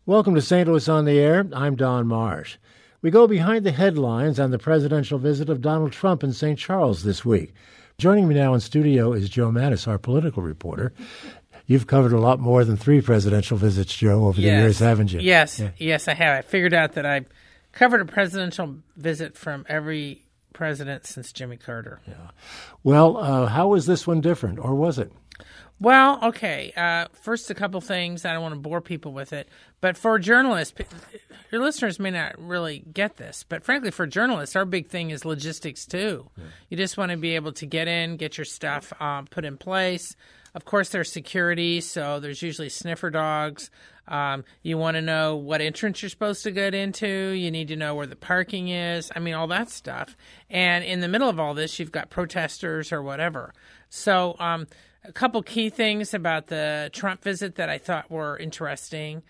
Welcome to St. Louis on the Air. I'm Don Marsh. We go behind the headlines on the presidential visit of Donald Trump in St. Charles this week. Joining me now in studio is Joe Mattis, our political reporter. You've covered a lot more than 3 presidential visits, Joe, over the years, haven't you? Yes, I have. I figured out that I've covered a presidential visit from every president since Jimmy Carter. Yeah. Well, how was this one different, or was it? Well, okay. First, a couple things. I don't want to bore people with it. But for journalists, your listeners may not really get this, but frankly, for journalists, our big thing is logistics, too. Yeah. You just want to be able to get in, get your stuff put in place. Of course, there's security, so there's usually sniffer dogs. You want to know what entrance you're supposed to get into. You need to know where the parking is. I mean, all that stuff. And in the middle of all this, you've got protesters or whatever. So a couple key things about the Trump visit that I thought were interesting.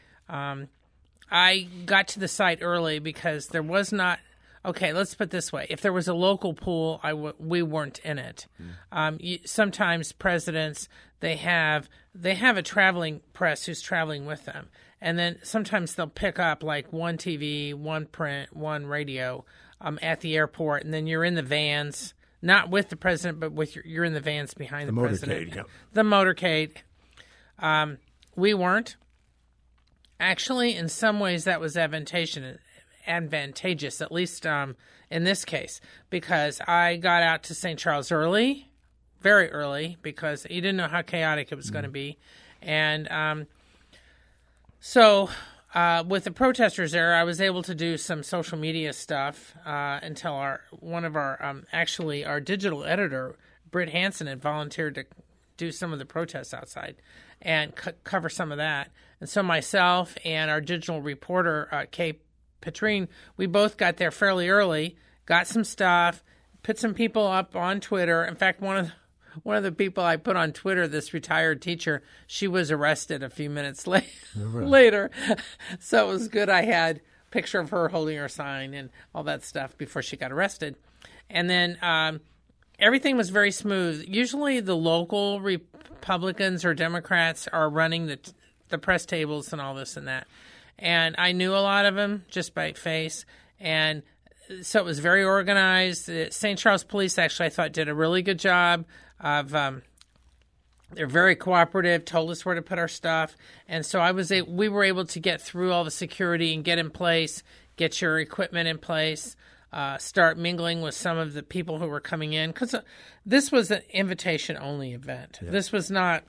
I got to the site early because there was not – okay, let's put it this way. If there was a local pool, we weren't in it. Sometimes presidents – they have a traveling press who's traveling with them. And then sometimes they'll pick up like one TV, one print, one radio at the airport, and then you're in the vans – not with the president, but you're in the vans behind the president. Yeah. The motorcade. We weren't. Actually, in some ways, that was advantageous, at least in this case, because I got out to St. Charles early, very early, because you didn't know how chaotic it was going to be. And so with the protesters there, I was able to do some social media stuff until our digital editor, Britt Hansen, had volunteered to do some of the protests outside and cover some of that. And so myself and our digital reporter, Kay Petrine, we both got there fairly early, got some stuff, put some people up on Twitter. In fact, one of the people I put on Twitter, this retired teacher, she was arrested a few minutes later. So it was good I had a picture of her holding her sign and all that stuff before she got arrested. And then everything was very smooth. Usually the local Republicans or Democrats are running the press tables and all this and that. And I knew a lot of them just by face. And so it was very organized. The St. Charles Police actually, I thought, did a really good job of they're very cooperative, told us where to put our stuff. And so we were able to get through all the security and get in place, get your equipment in place, start mingling with some of the people who were coming in. Because this was an invitation-only event. Yeah. This was not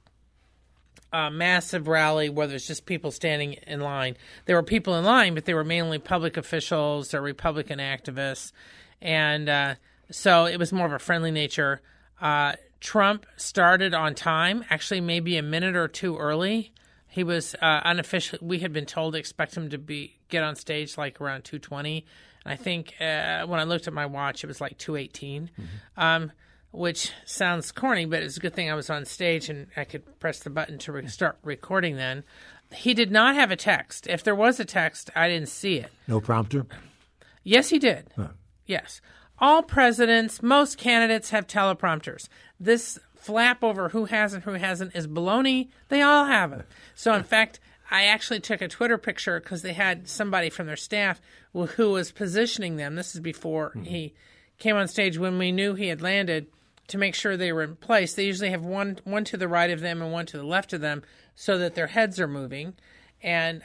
a massive rally where there's just people standing in line. There were people in line, but they were mainly public officials or Republican activists. And so it was more of a friendly nature. Trump started on time, actually maybe a minute or two early. He was unofficially, we had been told to expect him to get on stage like around 2:20. And I think when I looked at my watch, it was like 2:18, which sounds corny, but it's a good thing I was on stage and I could press the button to start recording then. He did not have a text. If there was a text, I didn't see it. No prompter? Yes, he did. Huh. Yes. All presidents, most candidates have teleprompters. This flap over who has and who hasn't is baloney. They all have it. So, in fact, I actually took a Twitter picture because they had somebody from their staff who was positioning them. This is before he came on stage when we knew he had landed to make sure they were in place. They usually have one to the right of them and one to the left of them so that their heads are moving. And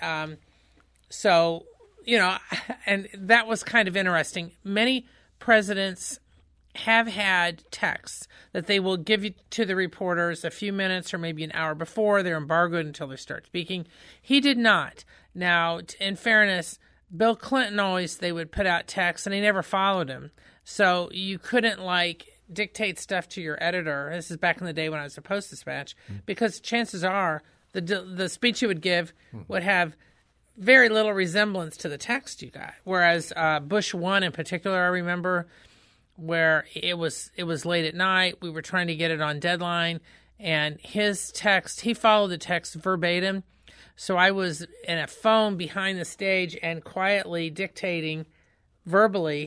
so, and that was kind of interesting. Many presidents have had texts that they will give you to the reporters a few minutes or maybe an hour before. They're embargoed until they start speaking. He did not. Now, in fairness, Bill Clinton they would put out texts and he never followed him. So you couldn't dictate stuff to your editor. This is back in the day when I was a Post-Dispatch, because chances are the speech you would give would have very little resemblance to the text you got. Whereas Bush 1 in particular, I remember, where it was late at night. We were trying to get it on deadline. And his text, he followed the text verbatim. So I was in a phone behind the stage and quietly dictating verbally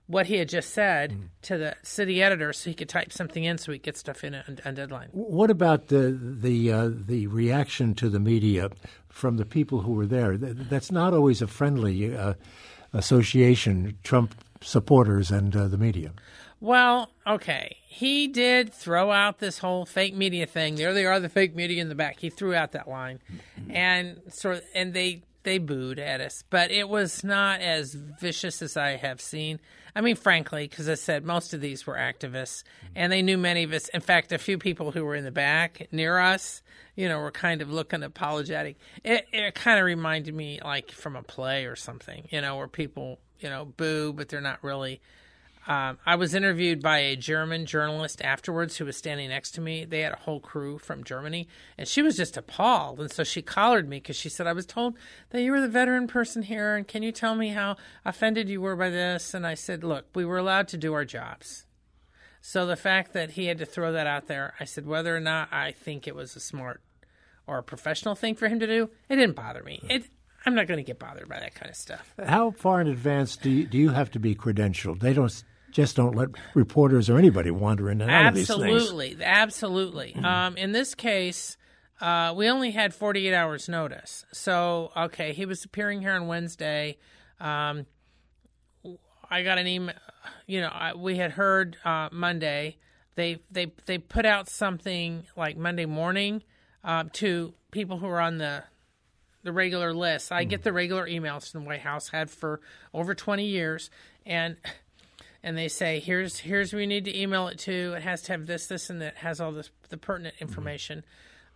what he had just said to the city editor so he could type something in so he could get stuff in on deadline. What about the reaction to the media from the people who were there? That's not always a friendly association, Trump supporters and the media. Well, okay. He did throw out this whole fake media thing. There they are, the fake media in the back. He threw out that line. And they booed at us. But it was not as vicious as I have seen. I mean, frankly, because I said most of these were activists, and they knew many of us. In fact, a few people who were in the back near us, were kind of looking apologetic. It kind of reminded me like from a play or something, where people, boo, but they're not really. I was interviewed by a German journalist afterwards who was standing next to me. They had a whole crew from Germany, and she was just appalled. And so she collared me because she said, I was told that you were the veteran person here, and can you tell me how offended you were by this? And I said, look, we were allowed to do our jobs. So the fact that he had to throw that out there, I said, whether or not I think it was a smart or a professional thing for him to do, it didn't bother me. I'm not going to get bothered by that kind of stuff. How far in advance do you have to be credentialed? They don't let reporters or anybody wander in and out of these things. Absolutely. In this case, we only had 48 hours notice. So, okay, he was appearing here on Wednesday. I got an email. We had heard Monday. They put out something like Monday morning to people who are on the regular list. I get the regular emails from the White House, had for over 20 years, and they say, here's where you need to email it to. It has to have this, and that has all the pertinent information.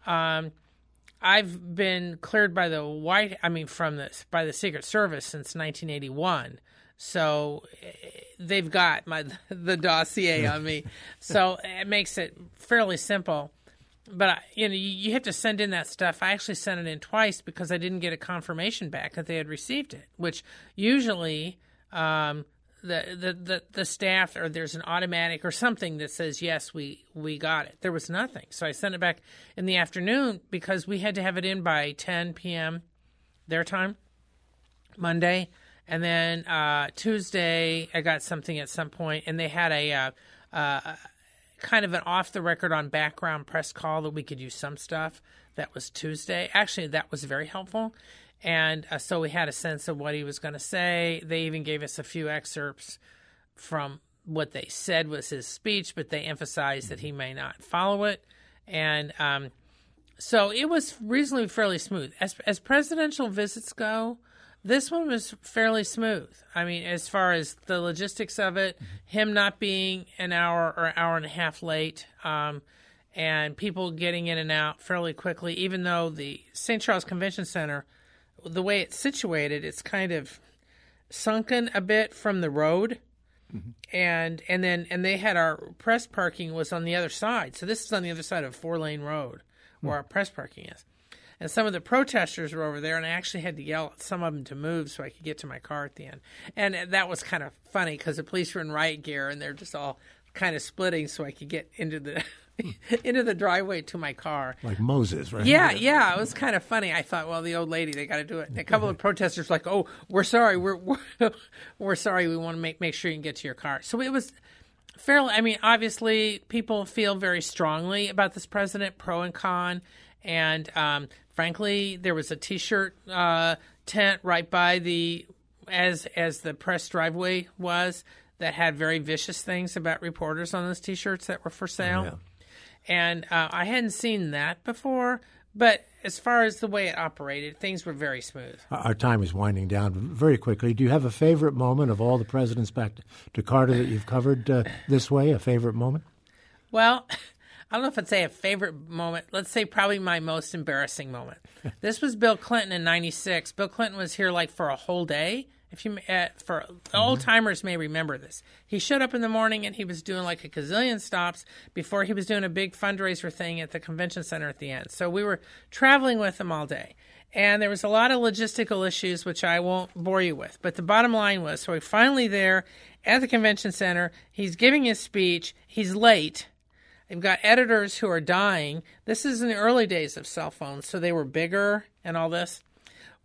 I've been cleared by by the Secret Service since 1981. So they've got the dossier on me. So it makes it fairly simple. But, you have to send in that stuff. I actually sent it in twice because I didn't get a confirmation back that they had received it, which usually the staff, or there's an automatic or something that says, yes, we got it. There was nothing. So I sent it back in the afternoon because we had to have it in by 10 p.m. their time, Monday. And then Tuesday I got something at some point, and they had a kind of an off-the-record on background press call that we could use some stuff. That was Tuesday. Actually, that was very helpful. And so we had a sense of what he was going to say. They even gave us a few excerpts from what they said was his speech, but they emphasized that he may not follow it. And so it was reasonably fairly smooth. As presidential visits go, this one was fairly smooth. I mean, as far as the logistics of it, him not being an hour or hour and a half late, and people getting in and out fairly quickly, even though the St. Charles Convention Center, the way it's situated, it's kind of sunken a bit from the road. And they had our press parking was on the other side. So this is on the other side of a 4-lane road where our press parking is. And some of the protesters were over there, and I actually had to yell at some of them to move so I could get to my car at the end. And that was kind of funny because the police were in riot gear, and they're just all kind of splitting so I could get into the into the driveway to my car. Like Moses, right? Yeah. It was kind of funny. I thought, well, the old lady, they got to do it. And a couple of protesters were like, oh, we're sorry. We're sorry. We want to make sure you can get to your car. So it was fairly, I mean, obviously people feel very strongly about this president, pro and con. And frankly, there was a T-shirt tent right by as the press driveway was that had very vicious things about reporters on those T-shirts that were for sale. Yeah. And I hadn't seen that before, but as far as the way it operated, things were very smooth. Our time is winding down very quickly. Do you have a favorite moment of all the presidents back to Carter that you've covered this way, a favorite moment? Well, I don't know if I'd say a favorite moment. Let's say probably my most embarrassing moment. This was Bill Clinton in '96. Bill Clinton was here like for a whole day. If you for old timers may remember this, he showed up in the morning and he was doing like a gazillion stops before he was doing a big fundraiser thing at the convention center at the end. So we were traveling with him all day, and there was a lot of logistical issues which I won't bore you with. But the bottom line was, so we're finally there at the convention center. He's giving his speech. He's late. They've got editors who are dying. This is in the early days of cell phones, so they were bigger and all this.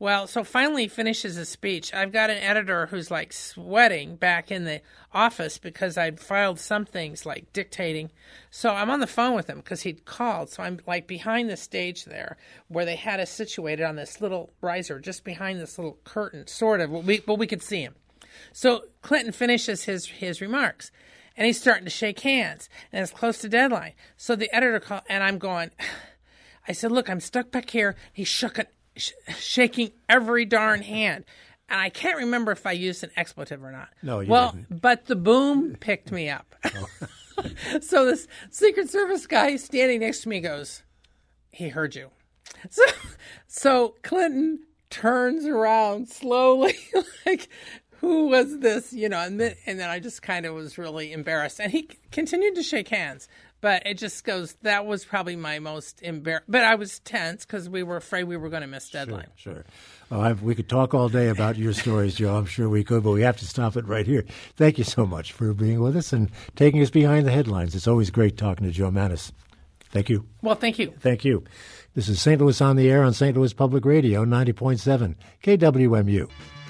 Well, so finally he finishes his speech. I've got an editor who's like sweating back in the office because I'd filed some things like dictating. So I'm on the phone with him because he'd called. So I'm like behind the stage there where they had us situated on this little riser just behind this little curtain, sort of, but we could see him. So Clinton finishes his remarks and he's starting to shake hands and it's close to deadline. So the editor called and I'm going, I said, look, I'm stuck back here. He's shaking every darn hand. And I can't remember if I used an expletive or not. No, you didn't. But the boom picked me up. Oh. So this Secret Service guy standing next to me goes, he heard you. So Clinton turns around slowly, like, who was this? And then I just kind of was really embarrassed. And he continued to shake hands. But it just goes, that was probably my most embarrassing. But I was tense because we were afraid we were going to miss deadline. Sure. We could talk all day about your stories, Joe. I'm sure we could, but we have to stop it right here. Thank you so much for being with us and taking us behind the headlines. It's always great talking to Joe Mannies. Thank you. Well, thank you. Thank you. This is St. Louis on the Air on St. Louis Public Radio, 90.7 KWMU.